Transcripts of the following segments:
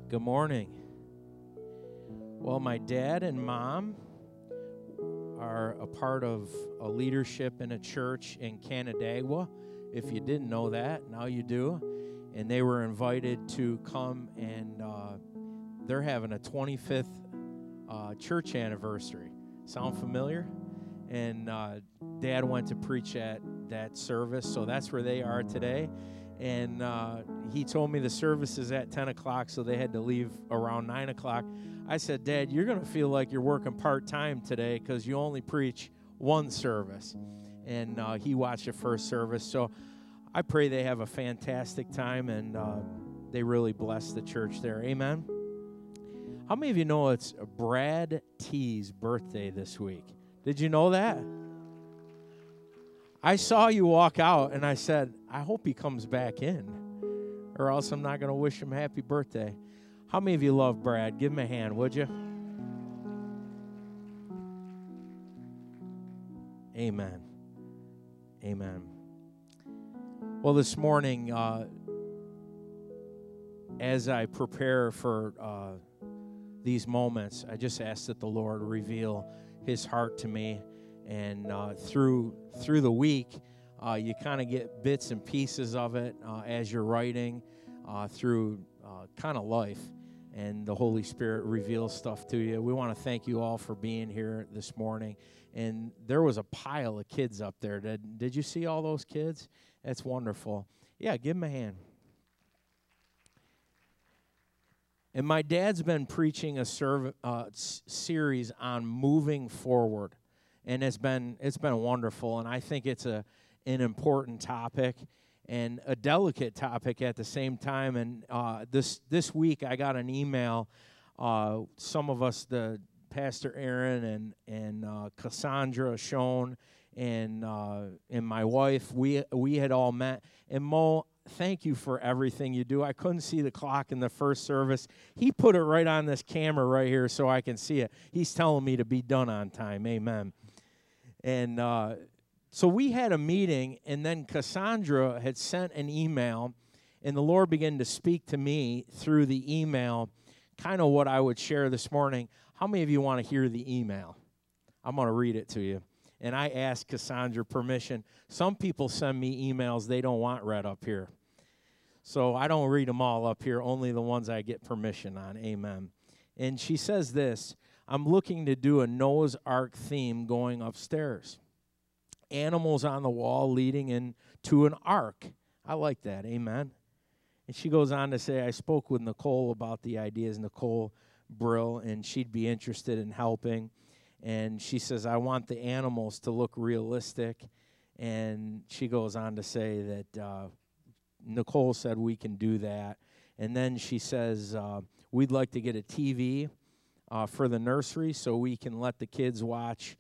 Good morning. Well, my dad and mom are a part of a leadership in a church in Canandaigua. If you didn't know that, now you do. And they were invited to come, and they're having a 25th church anniversary. Sound familiar? And Dad went to preach at that service, so that's where they are today. And he told me the service is at 10 o'clock, so they had to leave around 9 o'clock. I said, Dad, you're going to feel like you're working part-time today because you only preach one service. And he watched the first service. So I pray they have a fantastic time, and they really bless the church there. Amen? How many of you know it's Brad T's birthday this week? Did you know that? I saw you walk out, and I said, I hope he comes back in, or else I'm not going to wish him happy birthday. How many of you love Brad? Give him a hand, would you? Amen. Amen. Well, this morning, as I prepare for these moments, I just ask that the Lord reveal His heart to me. And through the week, you kind of get bits and pieces of it as you're writing through kind of life. And the Holy Spirit reveals stuff to you. We want to thank you all for being here this morning. And there was a pile of kids up there. Did you see all those kids? That's wonderful. Yeah, give them a hand. And my dad's been preaching a series on moving forward. And it's been wonderful, and I think it's an important topic and a delicate topic at the same time. And this week I got an email. Some of us, the Pastor Aaron and Cassandra, Schoen, and my wife, we had all met. And Mo, thank you for everything you do. I couldn't see the clock in the first service. He put it right on this camera right here so I can see it. He's telling me to be done on time. Amen. And so we had a meeting, and then Cassandra had sent an email, and the Lord began to speak to me through the email, kind of what I would share this morning. How many of you want to hear the email? I'm going to read it to you. And I asked Cassandra permission. Some people send me emails they don't want read up here. So I don't read them all up here, only the ones I get permission on. Amen. And she says this: I'm looking to do a Noah's Ark theme going upstairs. Animals on the wall leading into an ark. I like that. Amen. And she goes on to say, I spoke with Nicole about the ideas, Nicole Brill, and she'd be interested in helping. And she says, I want the animals to look realistic. And she goes on to say that Nicole said we can do that. And then she says, we'd like to get a TV for the nursery so we can let the kids watch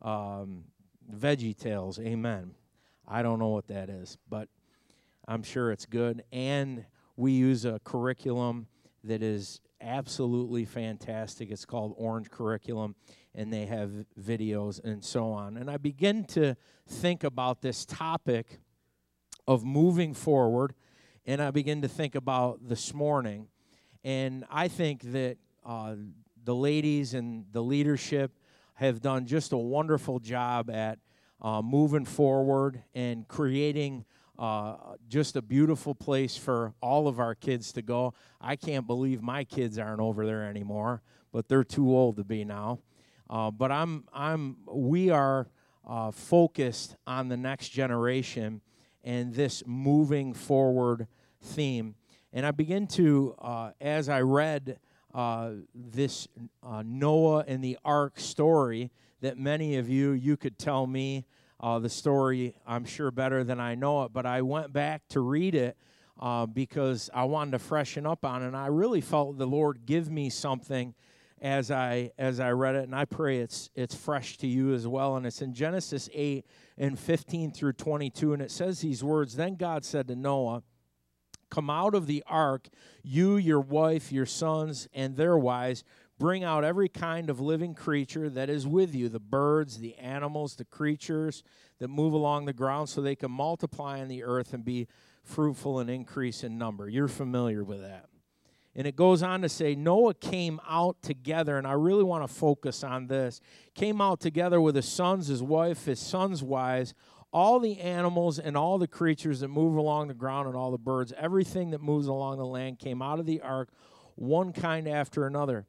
VeggieTales. Amen. I don't know what that is, but I'm sure it's good. And we use a curriculum that is absolutely fantastic. It's called Orange Curriculum, and they have videos and so on. And I begin to think about this topic of moving forward, and I begin to think about this morning. And I think that the ladies and the leadership have done just a wonderful job at moving forward and creating just a beautiful place for all of our kids to go. I can't believe my kids aren't over there anymore, but they're too old to be now. But we are focused on the next generation and this moving forward theme. And I begin to, as I read this Noah and the Ark story, that many of you could tell me the story, I'm sure, better than I know it. But I went back to read it because I wanted to freshen up on it. And I really felt the Lord give me something as I read it. And I pray it's fresh to you as well. And it's in Genesis 8 and 15 through 22. And it says these words, Then God said to Noah, Come out of the ark, you, your wife, your sons, and their wives. Bring out every kind of living creature that is with you, the birds, the animals, the creatures that move along the ground, so they can multiply on the earth and be fruitful and increase in number. You're familiar with that. And it goes on to say, Noah came out together, and I really want to focus on this, came out together with his sons, his wife, his sons' wives, all the animals and all the creatures that move along the ground and all the birds, everything that moves along the land came out of the ark, one kind after another.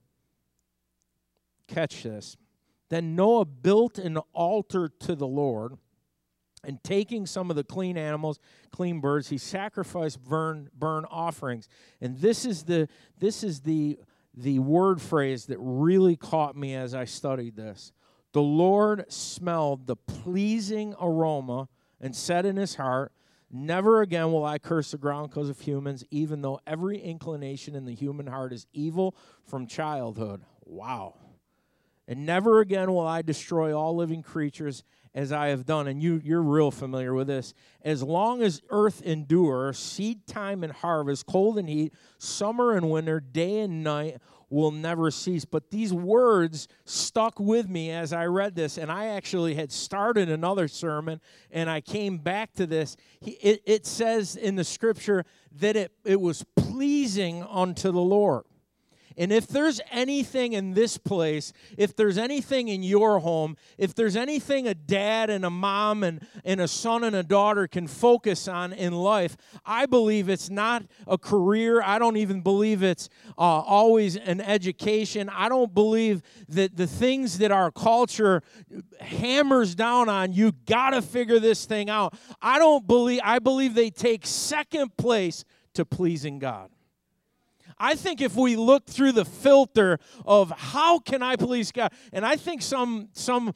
Catch this. Then Noah built an altar to the Lord, and taking some of the clean animals, clean birds, he sacrificed burn offerings. And this is the word phrase that really caught me as I studied this. The Lord smelled the pleasing aroma and said in his heart, never again will I curse the ground because of humans, even though every inclination in the human heart is evil from childhood. Wow. And never again will I destroy all living creatures as I have done. And you're real familiar with this. As long as earth endures, seed time and harvest, cold and heat, summer and winter, day and night will never cease. But these words stuck with me as I read this, and I actually had started another sermon, and I came back to this. It says in the scripture that it was pleasing unto the Lord. And if there's anything in this place, if there's anything in your home, if there's anything a dad and a mom and a son and a daughter can focus on in life, I believe it's not a career. I don't even believe it's always an education. I don't believe that the things that our culture hammers down on, you got to figure this thing out. I believe they take second place to pleasing God. I think if we look through the filter of how can I please God, and I think some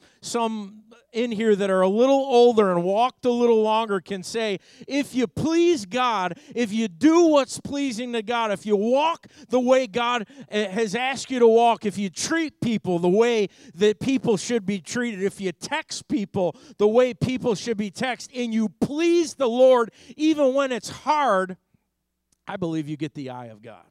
in here that are a little older and walked a little longer can say, if you please God, if you do what's pleasing to God, if you walk the way God has asked you to walk, if you treat people the way that people should be treated, if you text people the way people should be texted, and you please the Lord even when it's hard, I believe you get the eye of God.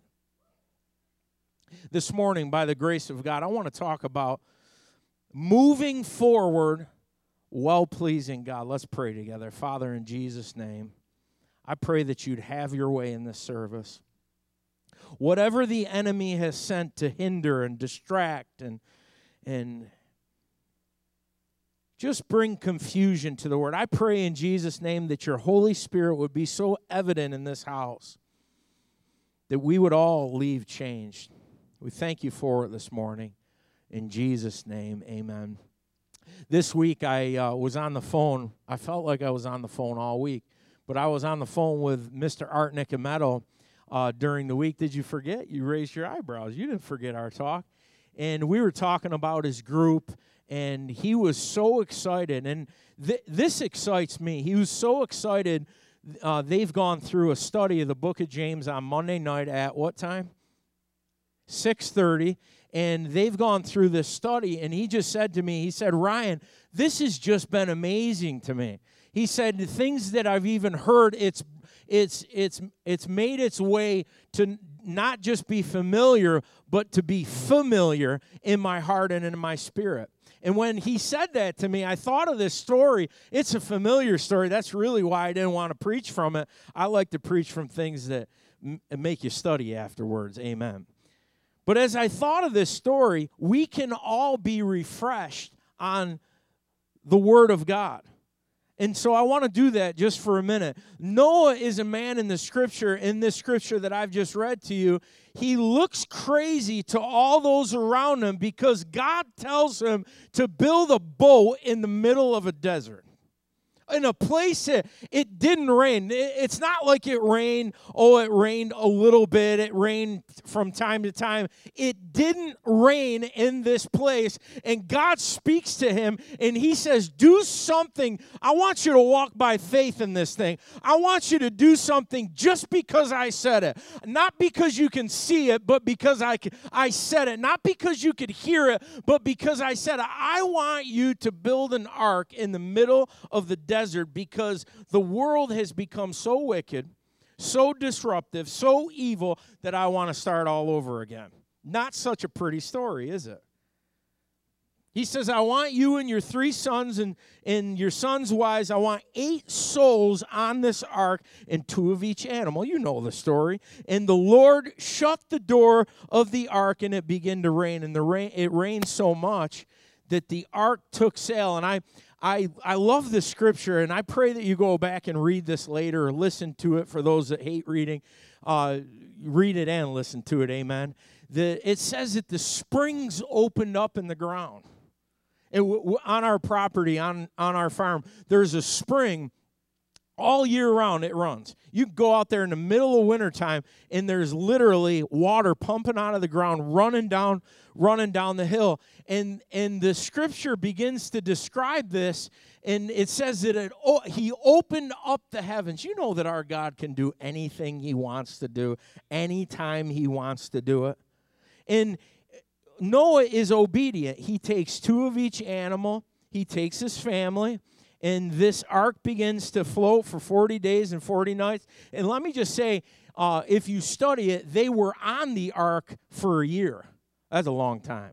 This morning, by the grace of God, I want to talk about moving forward while pleasing God. Let's pray together. Father, in Jesus' name, I pray that you'd have your way in this service. Whatever the enemy has sent to hinder and distract and just bring confusion to the word, I pray in Jesus' name that your Holy Spirit would be so evident in this house that we would all leave changed. We thank you for it this morning. In Jesus' name, amen. This week I was on the phone. I felt like I was on the phone all week, but I was on the phone with Mr. Art Nicometto during the week. Did you forget? You raised your eyebrows. You didn't forget our talk. And we were talking about his group, and he was so excited. And this excites me. He was so excited. They've gone through a study of the book of James on Monday night at what time? 6:30, and they've gone through this study, and he just said to me, he said, Ryan, this has just been amazing to me. He said, the things that I've even heard, it's made its way to not just be familiar, but to be familiar in my heart and in my spirit. And when he said that to me, I thought of this story. It's a familiar story. That's really why I didn't want to preach from it. I like to preach from things that make you study afterwards. Amen. But as I thought of this story, we can all be refreshed on the Word of God. And so I want to do that just for a minute. Noah is a man in this scripture that I've just read to you. He looks crazy to all those around him because God tells him to build a boat in the middle of a desert. In a place that it didn't rain. It's not like it rained. Oh, it rained a little bit. It rained from time to time. It didn't rain in this place. And God speaks to him and he says, do something. I want you to walk by faith in this thing. I want you to do something just because I said it. Not because you can see it, but because I said it. Not because you could hear it, but because I said it. I want you to build an ark in the middle of the desert because the world has become so wicked, so disruptive, so evil that I want to start all over again. Not such a pretty story, is it? He says, I want you and your 3 sons and your sons' wives. I want 8 souls on this ark and 2 of each animal. You know the story. And the Lord shut the door of the ark, and it began to rain. And it rained so much that the ark took sail. And I love this scripture, and I pray that you go back and read this later or listen to it for those that hate reading. Read it and listen to it, amen. It says that the springs opened up in the ground. On our property, on our farm, there's a spring all year round. It runs. You can go out there in the middle of wintertime, and there's literally water pumping out of the ground, running down the hill. And the scripture begins to describe this, and it says that he opened up the heavens. You know that our God can do anything he wants to do, anytime he wants to do it. And Noah is obedient. He takes 2 of each animal. He takes his family. And this ark begins to float for 40 days and 40 nights. And let me just say, if you study it, they were on the ark for a year. That's a long time.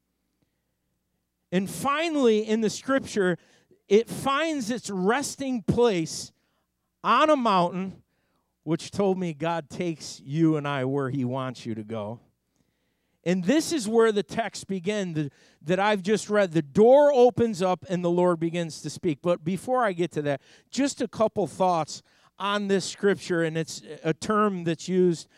And finally, in the scripture, it finds its resting place on a mountain, which told me God takes you and I where he wants you to go. And this is where the text begins that I've just read. The door opens up and the Lord begins to speak. But before I get to that, just a couple thoughts on this scripture, and it's a term that's used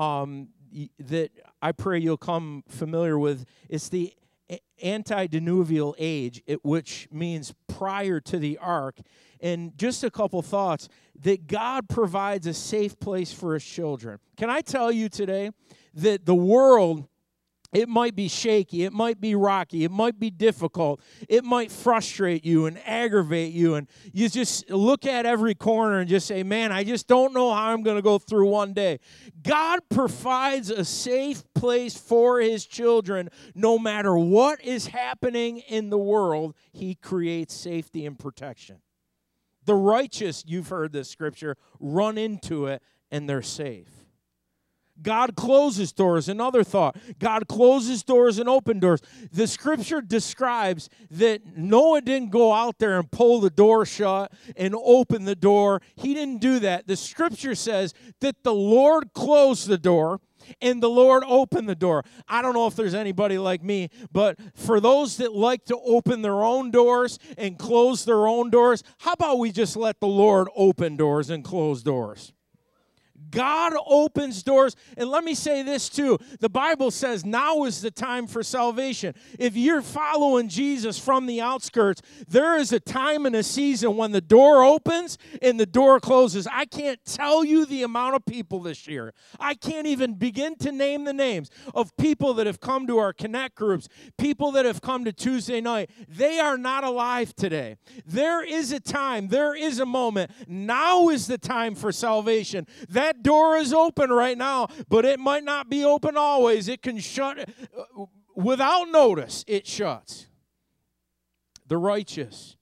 that I pray you'll come familiar with. It's the antediluvial age, which means prior to the ark. And just a couple thoughts, that God provides a safe place for his children. Can I tell you today that the world, it might be shaky, it might be rocky, it might be difficult, it might frustrate you and aggravate you, and you just look at every corner and just say, man, I just don't know how I'm going to go through one day. God provides a safe place for his children. No matter what is happening in the world, he creates safety and protection. The righteous, you've heard this scripture, run into it and they're safe. God closes doors. Another thought. God closes doors and opens doors. The scripture describes that Noah didn't go out there and pull the door shut and open the door. He didn't do that. The scripture says that the Lord closed the door and the Lord opened the door. I don't know if there's anybody like me, but for those that like to open their own doors and close their own doors, how about we just let the Lord open doors and close doors? God opens doors. And let me say this too. The Bible says now is the time for salvation. If you're following Jesus from the outskirts, there is a time and a season when the door opens and the door closes. I can't tell you the amount of people this year. I can't even begin to name the names of people that have come to our Connect groups, people that have come to Tuesday night. They are not alive today. There is a time, there is a moment. Now is the time for salvation. That door is open right now, but it might not be open always. It can shut without notice. It shuts. The righteous,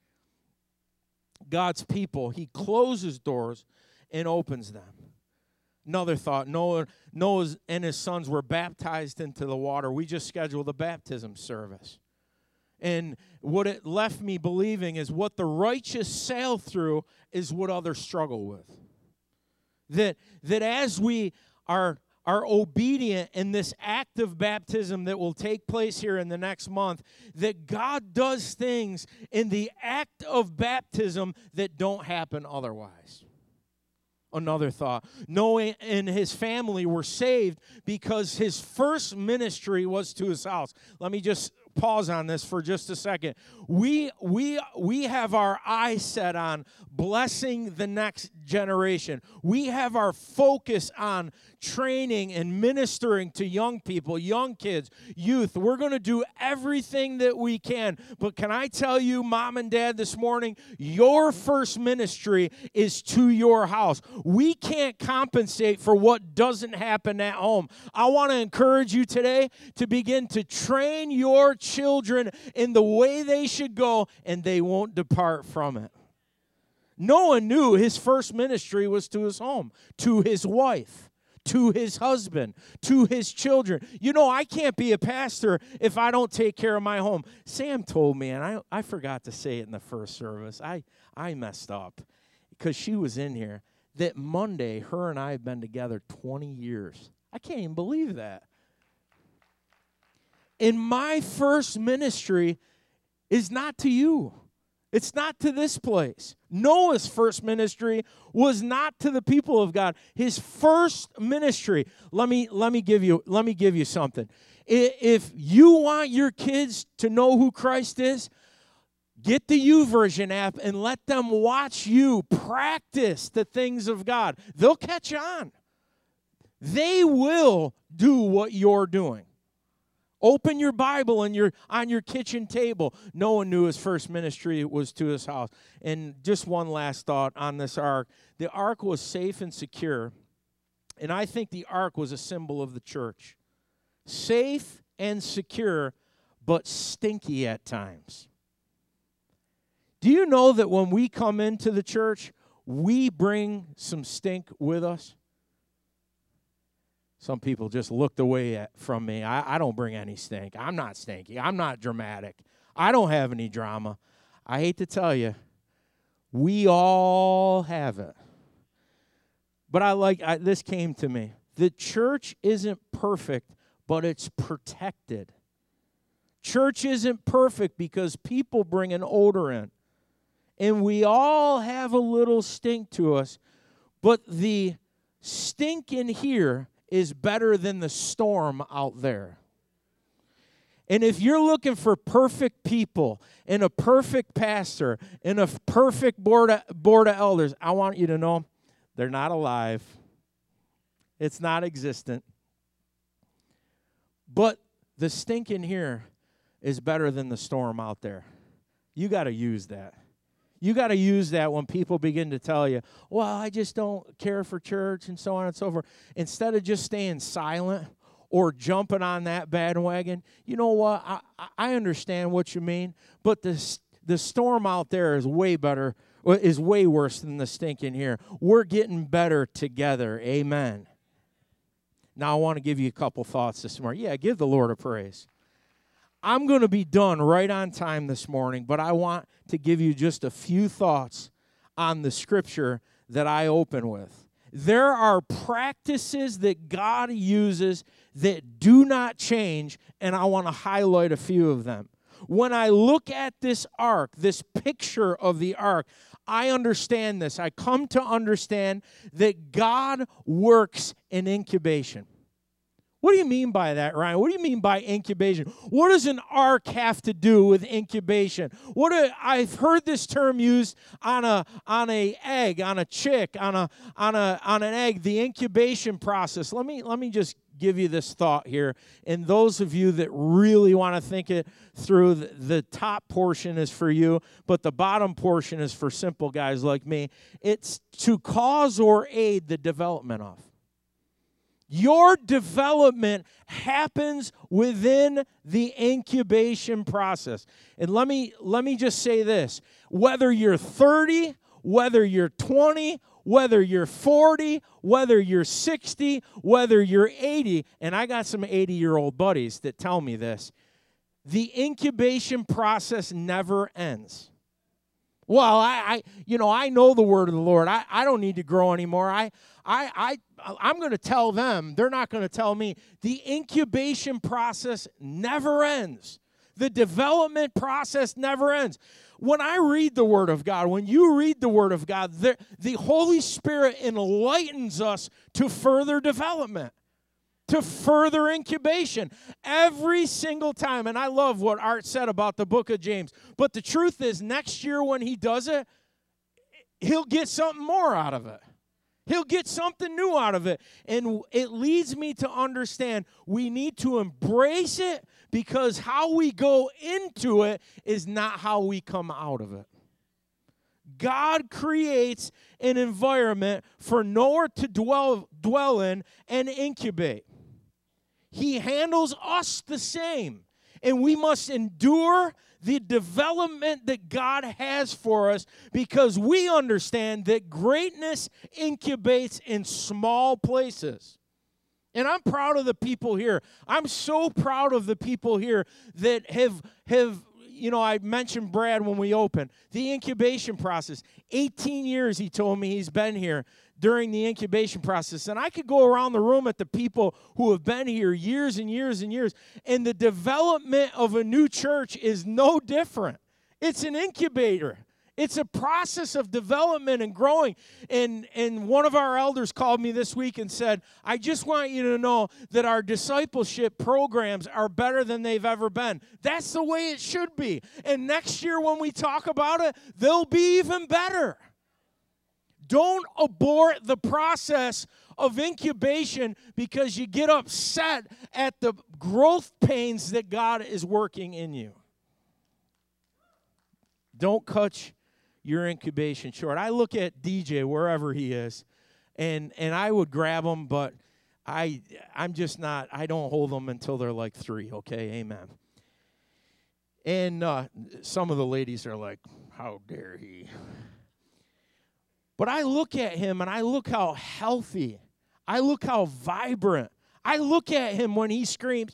God's people, he closes doors and opens them. Another thought, Noah and his sons were baptized into the water. We just scheduled a baptism service. And what it left me believing is what the righteous sail through is what others struggle with. That as we are obedient in this act of baptism that will take place here in the next month, that God does things in the act of baptism that don't happen otherwise. Another thought, Noah and his family were saved because his first ministry was to his house. Let me just pause on this for just a second. We have our eyes set on blessing the next generation. We have our focus on training and ministering to young people, young kids, youth. We're going to do everything that we can. But can I tell you, Mom and Dad, this morning, your first ministry is to your house. We can't compensate for what doesn't happen at home. I want to encourage you today to begin to train your children in the way they should go, and they won't depart from it. Noah knew his first ministry was to his home, to his wife, to his husband, to his children. You know, I can't be a pastor if I don't take care of my home. Sam told me, and I forgot to say it in the first service. I messed up because she was in here, that Monday, her and I have been together 20 years. I can't even believe that. And my first ministry is not to you. It's not to this place. Noah's first ministry was not to the people of God. His first ministry, let me give you something. If you want your kids to know who Christ is, get the YouVersion app and let them watch you practice the things of God. They'll catch on. They will do what you're doing. Open your Bible on your kitchen table. Noah knew his first ministry was to his house. And just one last thought on this ark. The ark was safe and secure, and I think the ark was a symbol of the church. Safe and secure, but stinky at times. Do you know that when we come into the church, we bring some stink with us? Some people just looked away from me. I don't bring any stink. I'm not stinky. I'm not dramatic. I don't have any drama. I hate to tell you, we all have it. But this came to me. The church isn't perfect, but it's protected. Church isn't perfect because people bring an odor in. And we all have a little stink to us. But the stink in here is better than the storm out there. And if you're looking for perfect people and a perfect pastor and a perfect board of elders, I want you to know they're not alive. It's not existent. But the stink in here is better than the storm out there. You got to use that. You got to use that when people begin to tell you, well, I just don't care for church and so on and so forth. Instead of just staying silent or jumping on that bandwagon, you know what? I understand what you mean, but the storm out there is way better, is way worse than the stink in here. We're getting better together. Amen. Now, I want to give you a couple thoughts this morning. Yeah, give the Lord a praise. I'm going to be done right on time this morning, but I want to give you just a few thoughts on the scripture that I open with. There are practices that God uses that do not change, and I want to highlight a few of them. When I look at this ark, this picture of the ark, I understand this. I come to understand that God works in incubation. What do you mean by that, Ryan? What do you mean by incubation? What does an ark have to do with incubation? I've heard this term used on an egg, on a chick, on an egg, the incubation process. Let me just give you this thought here. And those of you that really want to think it through, the top portion is for you, but the bottom portion is for simple guys like me. It's to cause or aid the development of. Your development happens within the incubation process. And let me just say this. Whether you're 30, whether you're 20, whether you're 40, whether you're 60, whether you're 80, and I got some 80-year-old buddies that tell me this, the incubation process never ends. Well, I know the word of the Lord. I don't need to grow anymore. I'm going to tell them. They're not going to tell me. The incubation process never ends. The development process never ends. When I read the Word of God, when you read the Word of God, the Holy Spirit enlightens us to further development, to further incubation every single time. And I love what Art said about the book of James. But the truth is, next year when he does it, he'll get something more out of it. He'll get something new out of it. And it leads me to understand we need to embrace it, because how we go into it is not how we come out of it. God creates an environment for Noah to dwell in and incubate. He handles us the same. And we must endure the development that God has for us, because we understand that greatness incubates in small places. And I'm proud of the people here. I'm so proud of the people here that have I mentioned Brad when we opened. The incubation process. 18 years, he told me, he's been here during the incubation process. And I could go around the room at the people who have been here years and years and years. And the development of a new church is no different. It's an incubator. It's a process of development and growing. And one of our elders called me this week and said, I just want you to know that our discipleship programs are better than they've ever been. That's the way it should be. And next year when we talk about it, they'll be even better. Don't abort the process of incubation because you get upset at the growth pains that God is working in you. Don't cut your incubation short. I look at DJ wherever he is, and I would grab him, but I'm just not. I don't hold them until they're like 3. Okay, amen. And some of the ladies are like, "How dare he?" But I look at him, and I look how healthy. I look how vibrant. I look at him when he screams,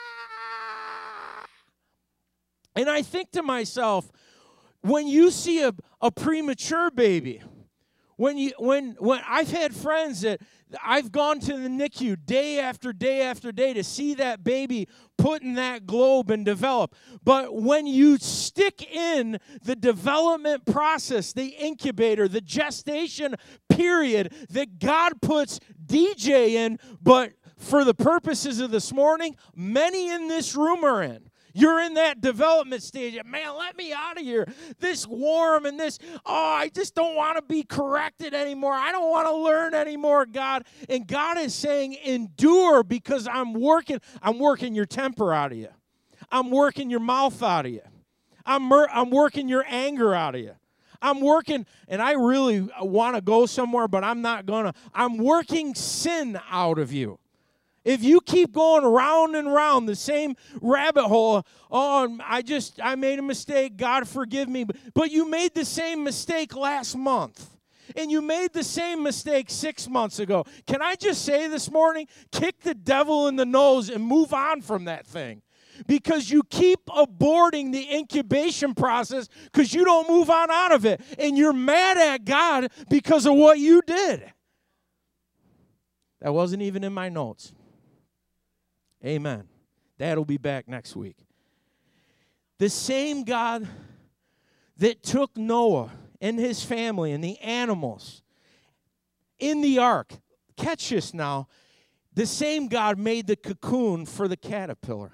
"Ah!" And I think to myself, when you see a premature baby, when I've had friends that I've gone to the NICU day after day after day to see that baby put in that globe and develop. But when you stick in the development process, the incubator, the gestation period that God puts DJ in, but for the purposes of this morning, many in this room are in. You're in that development stage. Man, let me out of here. This worm and this, I just don't want to be corrected anymore. I don't want to learn anymore, God. And God is saying, endure because I'm working your temper out of you. I'm working your mouth out of you. I'm working your anger out of you. I'm working, and I really want to go somewhere, but I'm not going to. I'm working sin out of you. If you keep going round and round the same rabbit hole, I made a mistake, God forgive me. But you made the same mistake last month. And you made the same mistake 6 months ago. Can I just say this morning, kick the devil in the nose and move on from that thing. Because you keep aborting the incubation process because you don't move on out of it. And you're mad at God because of what you did. That wasn't even in my notes. Amen. Dad will be back next week. The same God that took Noah and his family and the animals in the ark, catch this now, the same God made the cocoon for the caterpillar.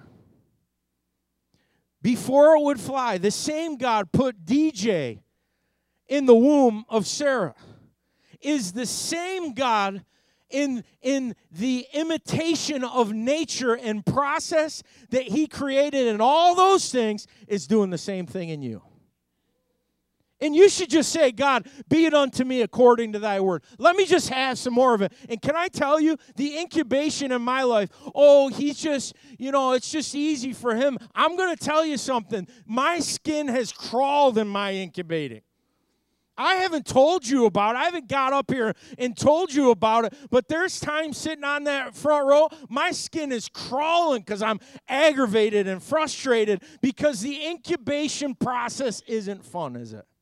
Before it would fly, the same God put DJ in the womb of Sarah. Is the same God in the imitation of nature and process that he created and all those things is doing the same thing in you. And you should just say, God, be it unto me according to thy word. Let me just have some more of it. And can I tell you, the incubation in my life, he's just, it's just easy for him. I'm going to tell you something. My skin has crawled in my incubating. I haven't told you about it. I haven't got up here and told you about it. But there's times sitting on that front row, my skin is crawling because I'm aggravated and frustrated because the incubation process isn't fun, is it?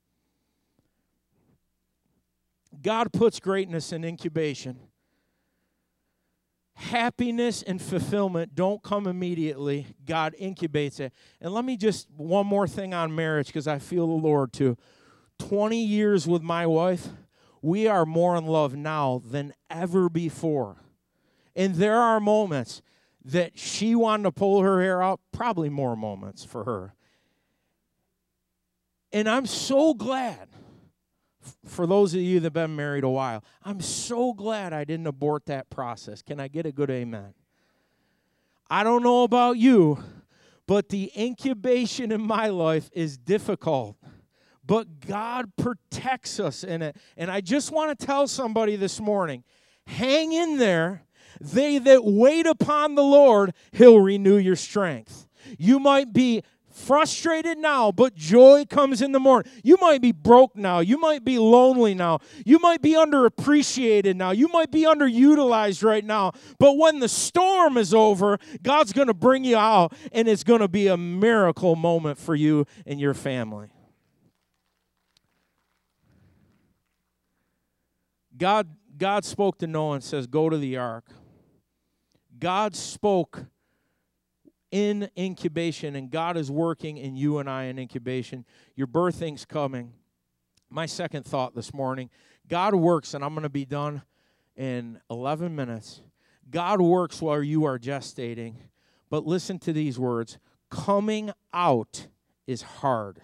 God puts greatness in incubation. Happiness and fulfillment don't come immediately. God incubates it. And let me just, one more thing on marriage because I feel the Lord too. 20 years with my wife, we are more in love now than ever before. And there are moments that she wanted to pull her hair out, probably more moments for her. And I'm so glad, for those of you that have been married a while, I'm so glad I didn't abort that process. Can I get a good amen? I don't know about you, but the incubation in my life is difficult. But God protects us in it. And I just want to tell somebody this morning, hang in there. They that wait upon the Lord, he'll renew your strength. You might be Frustrated now, but joy comes in the morning. You might be broke now. You might be lonely now. You might be underappreciated now. You might be underutilized right now. But when the storm is over, God's going to bring you out, and it's going to be a miracle moment for you and your family. God spoke to Noah and says, go to the ark. God spoke in incubation, and God is working in you and I in incubation. Your birthing's coming. My second thought this morning, God works, and I'm going to be done in 11 minutes. God works while you are gestating, but listen to these words. Coming out is hard.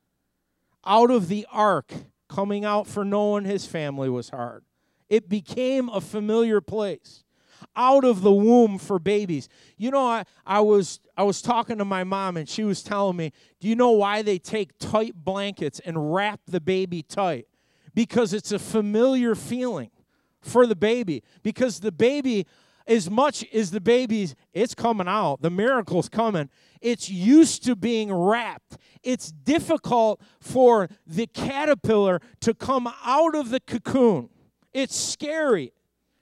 Out of the ark, coming out for Noah and his family was hard. It became a familiar place. Out of the womb for babies. You know, I was talking to my mom, and she was telling me, do you know why they take tight blankets and wrap the baby tight? Because it's a familiar feeling for the baby. Because the baby, as much as the baby's, it's coming out, the miracle's coming, it's used to being wrapped. It's difficult for the caterpillar to come out of the cocoon. It's scary.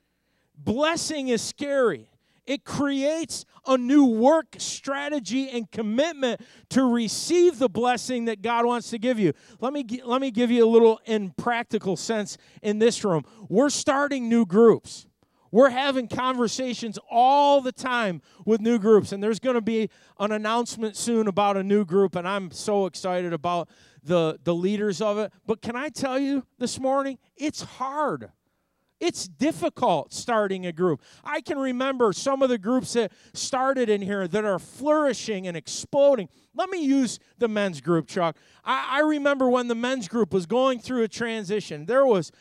Blessing is scary. It creates a new work strategy and commitment to receive the blessing that God wants to give you. Let me give you a little in practical sense in this room. We're starting new groups. We're having conversations all the time with new groups, and there's going to be an announcement soon about a new group, and I'm so excited about the leaders of it. But can I tell you this morning, it's hard. It's difficult starting a group. I can remember some of the groups that started in here that are flourishing and exploding. Let me use the men's group, Chuck. I remember when the men's group was going through a transition. There was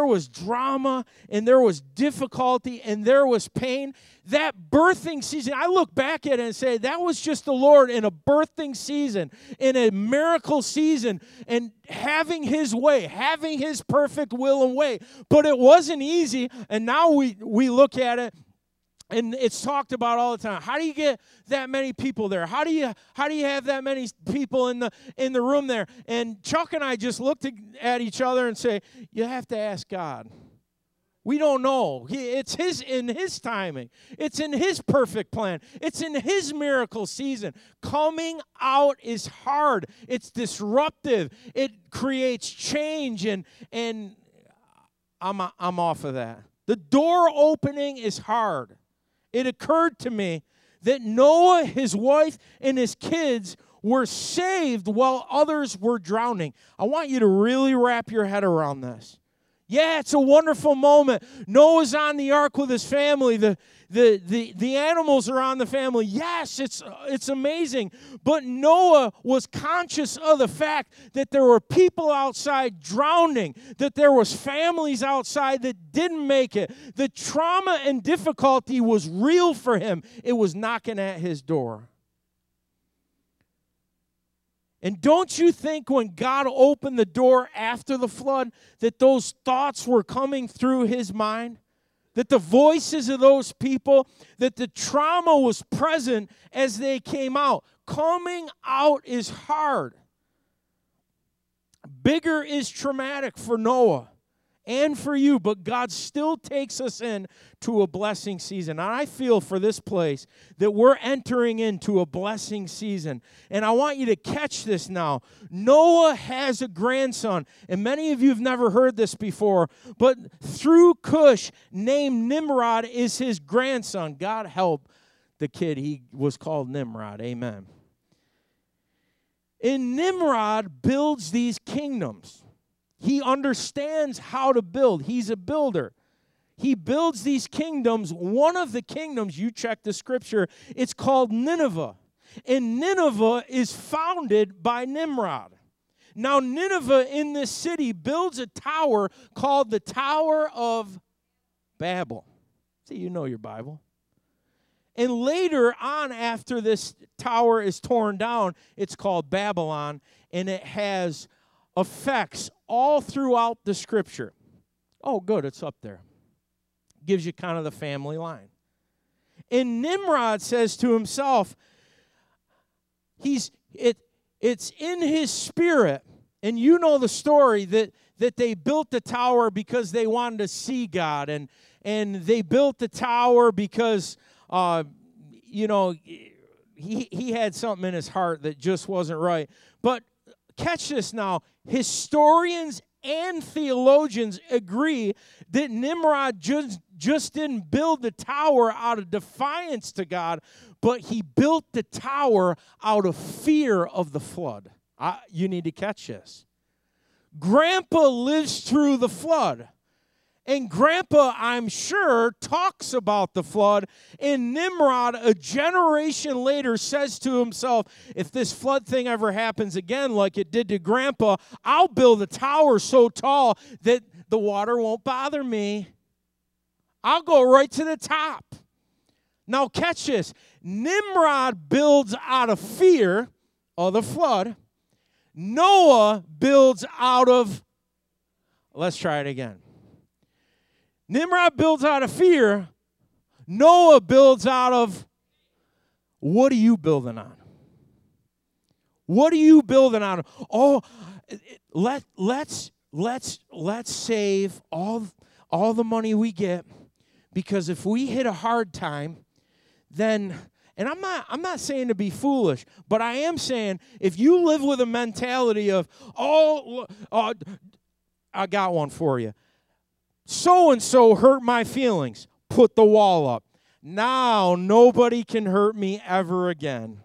drama, and there was difficulty, and there was pain. That birthing season, I look back at it and say, that was just the Lord in a birthing season, in a miracle season, and having His way, having His perfect will and way. But it wasn't easy, and now we look at it, and it's talked about all the time. How do you get that many people there? How do you have that many people in the room there? And Chuck and I just looked at each other and say, you have to ask God. We don't know. It's in His timing. It's in His perfect plan. It's in His miracle season. Coming out is hard. It's disruptive. It creates change, and I'm off of that. The door opening is hard. It occurred to me that Noah, his wife, and his kids were saved while others were drowning. I want you to really wrap your head around this. Yeah, it's a wonderful moment. Noah's on the ark with his family. The animals are on the family. Yes, it's amazing. But Noah was conscious of the fact that there were people outside drowning, that there was families outside that didn't make it. The trauma and difficulty was real for him. It was knocking at his door. And don't you think when God opened the door after the flood that those thoughts were coming through his mind? That the voices of those people, that the trauma was present as they came out. Coming out is hard. Bigger is traumatic for Noah and for you, but God still takes us in to a blessing season. And I feel for this place that we're entering into a blessing season. And I want you to catch this now. Noah has a grandson, and many of you have never heard this before, but through Cush, named Nimrod is his grandson. God help the kid. He was called Nimrod. Amen. And Nimrod builds these kingdoms. He understands how to build. He's a builder. He builds these kingdoms. One of the kingdoms, you check the scripture, it's called Nineveh. And Nineveh is founded by Nimrod. Now, Nineveh in this city builds a tower called the Tower of Babel. See, you know your Bible. And later on, after this tower is torn down, it's called Babylon, and it has effects all throughout the scripture. Oh, good, it's up there. Gives you kind of the family line. And Nimrod says to himself, he's It's in his spirit, and you know the story that they built the tower because they wanted to see God, and they built the tower because he had something in his heart that just wasn't right. But catch this now, historians and theologians agree that Nimrod just didn't build the tower out of defiance to God, but he built the tower out of fear of the flood. You need to catch this. Grandpa lives through the flood. And Grandpa, I'm sure, talks about the flood. And Nimrod, a generation later, says to himself, if this flood thing ever happens again like it did to Grandpa, I'll build a tower so tall that the water won't bother me. I'll go right to the top. Now catch this. Nimrod builds out of fear of the flood. Noah builds out of, let's try it again. Nimrod builds out of fear. Noah builds out of, what are you building on? What are you building on? Oh, let's save all the money we get, because if we hit a hard time, then, and I'm not saying to be foolish, but I am saying if you live with a mentality of, I got one for you. So-and-so hurt my feelings. Put the wall up. Now nobody can hurt me ever again.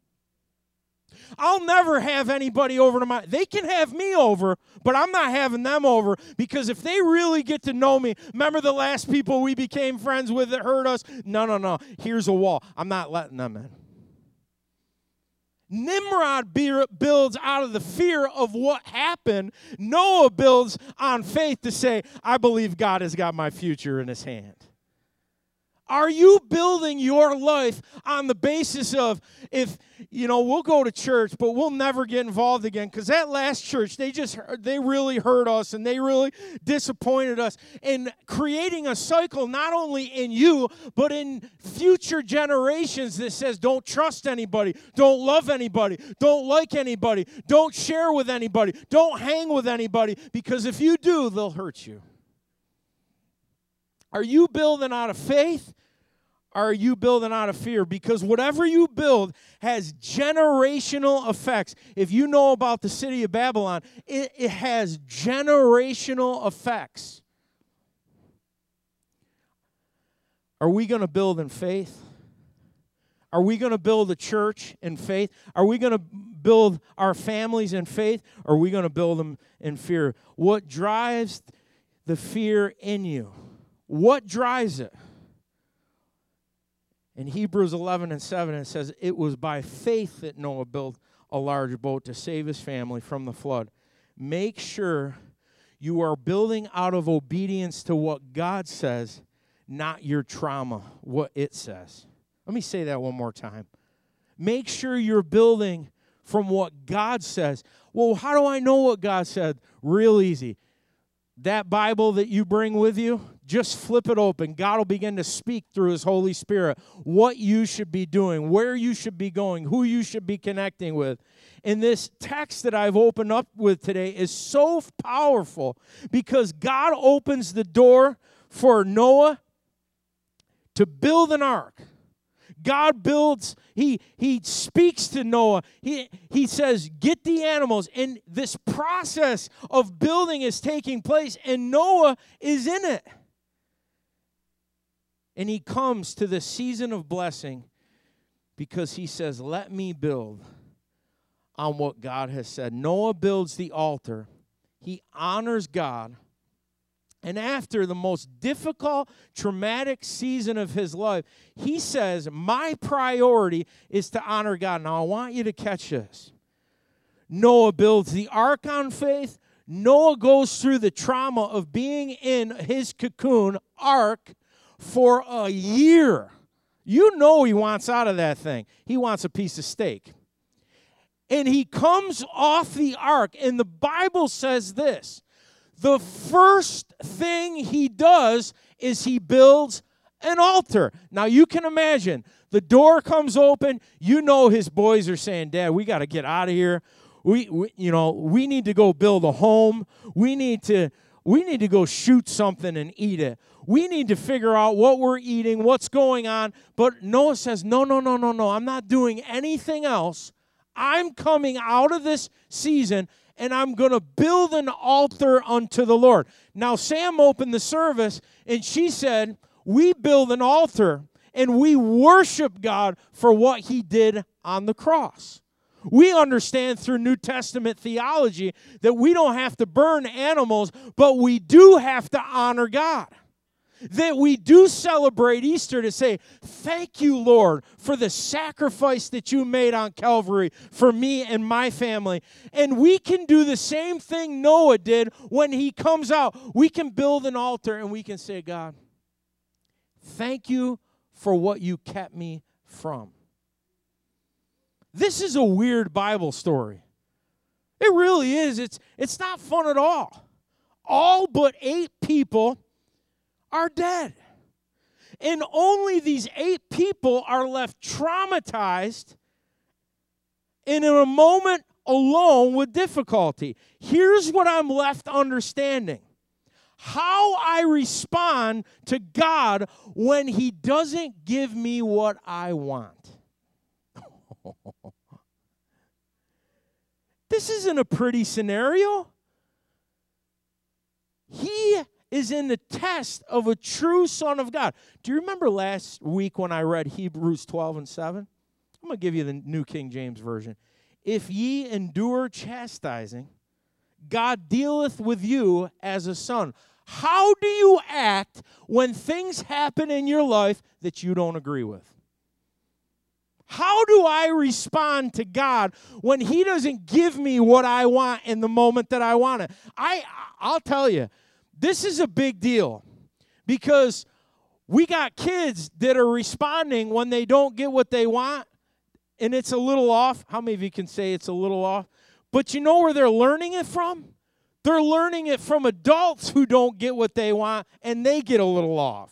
I'll never have anybody over to they can have me over, but I'm not having them over, because if they really get to know me, remember the last people we became friends with that hurt us? No. Here's a wall. I'm not letting them in. Nimrod builds out of the fear of what happened. Noah builds on faith to say, I believe God has got my future in his hand. Are you building your life on the basis of, we'll go to church, but we'll never get involved again, because that last church, they really hurt us and they really disappointed us, and creating a cycle not only in you, but in future generations that says don't trust anybody, don't love anybody, don't like anybody, don't share with anybody, don't hang with anybody, because if you do, they'll hurt you. Are you building out of faith, or are you building out of fear? Because whatever you build has generational effects. If you know about the city of Babylon, it has generational effects. Are we going to build in faith? Are we going to build a church in faith? Are we going to build our families in faith? Or are we going to build them in fear? What drives the fear in you? What drives it? In Hebrews 11:7, it says, it was by faith that Noah built a large boat to save his family from the flood. Make sure you are building out of obedience to what God says, not your trauma, what it says. Let me say that one more time. Make sure you're building from what God says. Well, how do I know what God said? Real easy. That Bible that you bring with you, just flip it open. God will begin to speak through his Holy Spirit what you should be doing, where you should be going, who you should be connecting with. And this text that I've opened up with today is so powerful, because God opens the door for Noah to build an ark. God builds, he speaks to Noah. He says, get the animals. And this process of building is taking place, and Noah is in it. And he comes to the season of blessing because he says, let me build on what God has said. Noah builds the altar. He honors God. And after the most difficult, traumatic season of his life, he says, my priority is to honor God. Now, I want you to catch this. Noah builds the ark on faith. Noah goes through the trauma of being in his cocoon ark for a year. You know he wants out of that thing. He wants a piece of steak. And he comes off the ark, and the Bible says this. The first thing he does is he builds an altar. Now you can imagine, the door comes open, you know his boys are saying, Dad, we got to get out of here. We need to go build a home. We need to go shoot something and eat it. We need to figure out what we're eating, what's going on. But Noah says, no, I'm not doing anything else. I'm coming out of this season, and I'm going to build an altar unto the Lord. Now, Sam opened the service, and she said, we build an altar, and we worship God for what he did on the cross. We understand through New Testament theology that we don't have to burn animals, but we do have to honor God. That we do celebrate Easter to say, thank you, Lord, for the sacrifice that you made on Calvary for me and my family. And we can do the same thing Noah did when he comes out. We can build an altar and we can say, God, thank you for what you kept me from. This is a weird Bible story. It really is. It's not fun at all. All but 8 people are dead. And only these 8 people are left traumatized and in a moment alone with difficulty. Here's what I'm left understanding. How I respond to God when he doesn't give me what I want. This isn't a pretty scenario. He is in the test of a true son of God. Do you remember last week when I read Hebrews 12:7? I'm going to give you the New King James Version. If ye endure chastising, God dealeth with you as a son. How do you act when things happen in your life that you don't agree with? How do I respond to God when he doesn't give me what I want in the moment that I want it? I'll tell you, this is a big deal because we got kids that are responding when they don't get what they want, and it's a little off. How many of you can say it's a little off? But you know where they're learning it from? They're learning it from adults who don't get what they want, and they get a little off.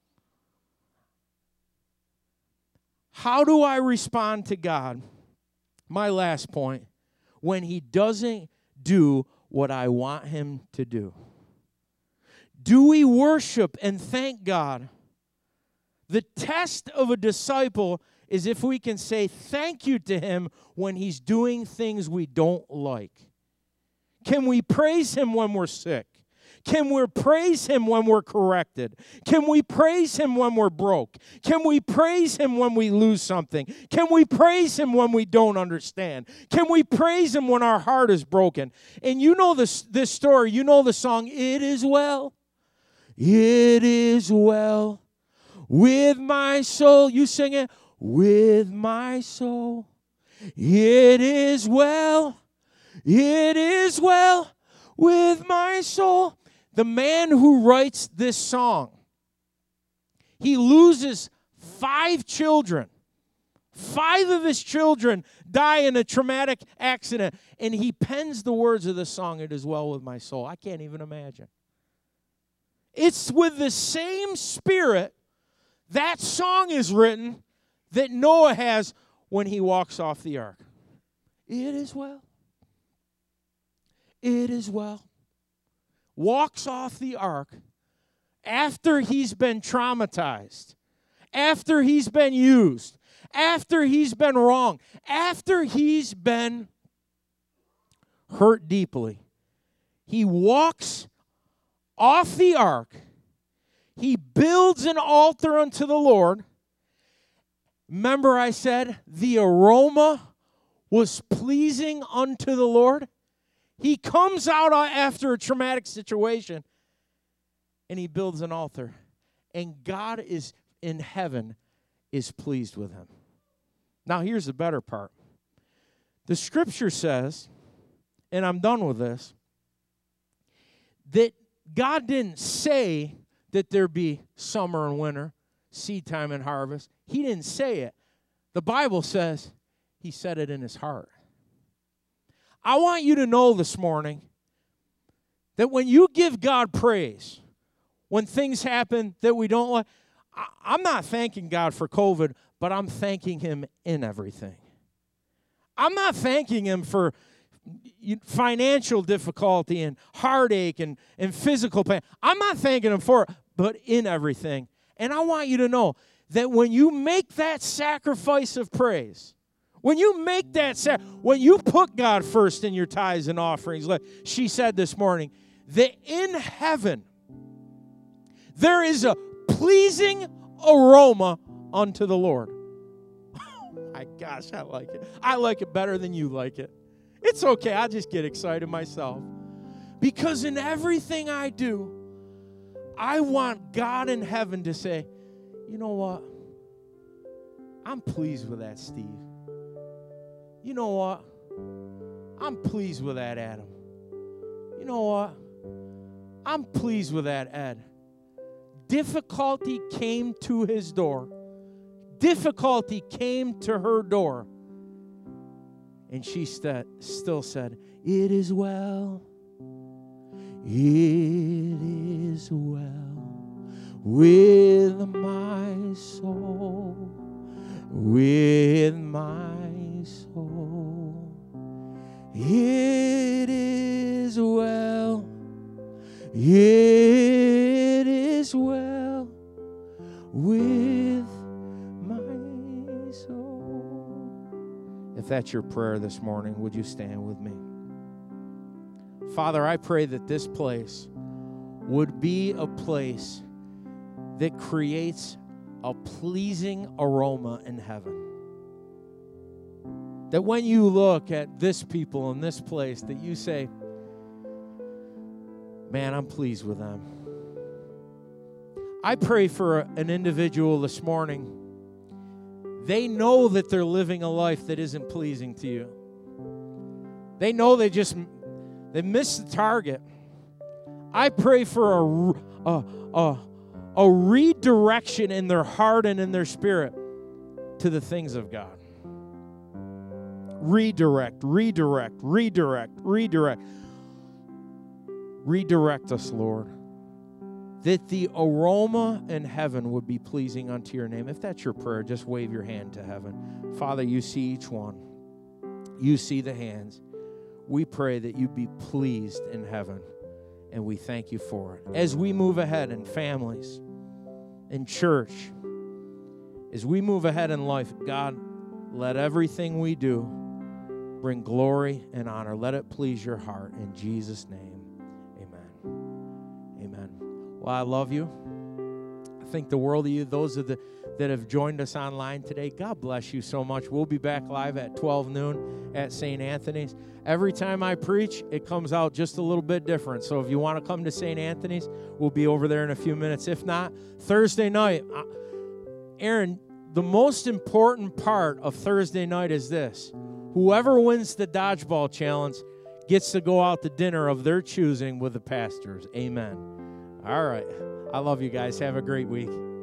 How do I respond to God? My last point, when he doesn't do what I want him to do. Do we worship and thank God? The test of a disciple is if we can say thank you to him when he's doing things we don't like. Can we praise him when we're sick? Can we praise him when we're corrected? Can we praise him when we're broke? Can we praise him when we lose something? Can we praise him when we don't understand? Can we praise him when our heart is broken? And you know this story. You know the song, It Is Well. It is well with my soul. You sing it. With my soul. It is well. It is well with my soul. The man who writes this song, he loses 5 children. 5 of his children die in a traumatic accident, and he pens the words of the song, It Is Well With My Soul. I can't even imagine. It's with the same spirit that song is written that Noah has when he walks off the ark. It is well. It is well. Walks off the ark after he's been traumatized, after he's been used, after he's been wrong, after he's been hurt deeply. He walks off the ark. He builds an altar unto the Lord. Remember I said the aroma was pleasing unto the Lord? He comes out after a traumatic situation, and he builds an altar. And God is in heaven is pleased with him. Now, here's the better part. The Scripture says, and I'm done with this, that God didn't say that there be summer and winter, seed time and harvest. He didn't say it. The Bible says he said it in his heart. I want you to know this morning that when you give God praise, when things happen that we don't like, I'm not thanking God for COVID, but I'm thanking him in everything. I'm not thanking him for financial difficulty and heartache and physical pain. I'm not thanking him for it, but in everything. And I want you to know that when you make that sacrifice of praise, when you make that when you put God first in your tithes and offerings, like she said this morning, that in heaven there is a pleasing aroma unto the Lord. Oh my gosh, I like it. I like it better than you like it. It's okay, I just get excited myself. Because in everything I do, I want God in heaven to say, you know what? I'm pleased with that, Steve. You know what? I'm pleased with that, Adam. You know what? I'm pleased with that, Ed. Difficulty came to his door. Difficulty came to her door. And she still said, it is well. It is well with my soul. With my soul. It is well. It is well with my soul. If that's your prayer this morning, would you stand with me? Father, I pray that this place would be a place that creates a pleasing aroma in heaven. That when you look at this people in this place, that you say, man, I'm pleased with them. I pray for an individual this morning. They know that they're living a life that isn't pleasing to you. They know they missed the target. I pray for a redirection in their heart and in their spirit to the things of God. Redirect, redirect, redirect, redirect. Redirect us, Lord, that the aroma in heaven would be pleasing unto your name. If that's your prayer, just wave your hand to heaven. Father, you see each one. You see the hands. We pray that you be pleased in heaven, and we thank you for it. As we move ahead in families, in church, as we move ahead in life, God, let everything we do bring glory and honor. Let it please your heart. In Jesus' name. Amen. Well, I love you. I think the world of you, those that have joined us online today, God bless you so much. We'll be back live at 12 noon at St. Anthony's. Every time I preach, it comes out just a little bit different. So if you want to come to St. Anthony's, we'll be over there in a few minutes. If not, Thursday night. Aaron, the most important part of Thursday night is this. Whoever wins the dodgeball challenge gets to go out to dinner of their choosing with the pastors. Amen. All right. I love you guys. Have a great week.